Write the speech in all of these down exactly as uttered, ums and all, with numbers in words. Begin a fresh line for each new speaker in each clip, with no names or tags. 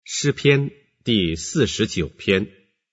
诗篇第四十九篇。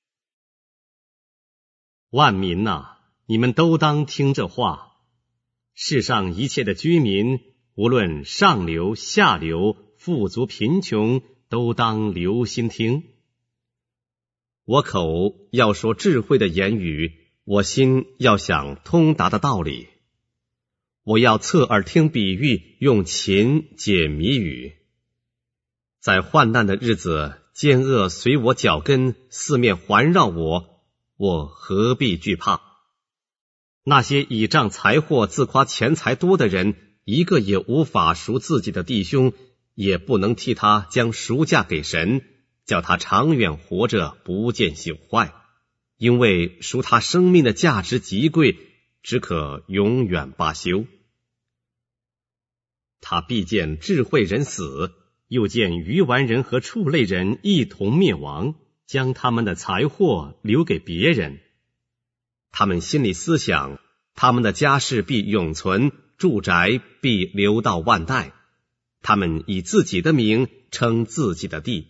万民哪，你们都当听这话。世上一切的居民，无论上流下流，富足贫穷，都当留心听。我口要说智慧的言语，我心要想通达的道理。我要侧耳听比喻，用琴解谜语。在患难的日子，奸恶随我脚跟，四面环绕我，我何必惧怕？那些倚仗财货自夸钱财多的人，一个也无法赎自己的弟兄，也不能替他将赎价给神，叫他长远活着，不见朽坏。因为赎他生命的价值极贵，只可永远罢休。他必见智慧人死，又见愚顽人和畜类人一同灭亡，将他们的财货留给别人。他们心里思想，他们的家世必永存，住宅必留到万代。他们以自己的名称自己的地。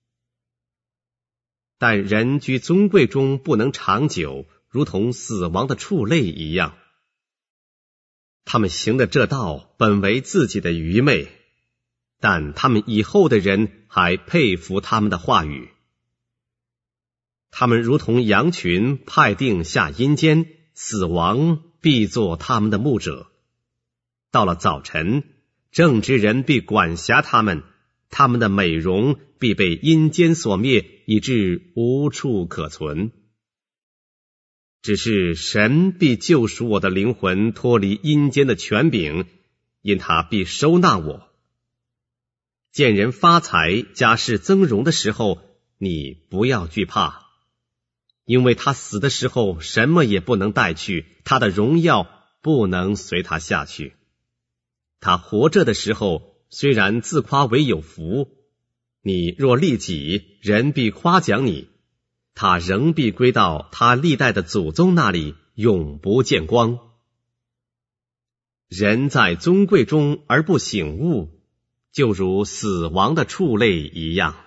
但人居尊贵中不能长久，如同死亡的畜类一样。他们行的这道本为自己的愚昧，但他们以后的人还佩服他们的话语。他们如同羊群派定下阴间，死亡必做他们的牧者。到了早晨，正直人必管辖他们，他们的美容必被阴间所灭，以致无处可存。只是神必救赎我的灵魂，脱离阴间的权柄，因他必收纳我。见人发财，家世增荣的时候，你不要惧怕，因为他死的时候什么也不能带去，他的荣耀不能随他下去。他活着的时候，虽然自夸为有福，你若利己，人必夸奖你，他仍必归到他历代的祖宗那里，永不见光。人在尊贵中而不醒悟，就如死亡的畜类一样。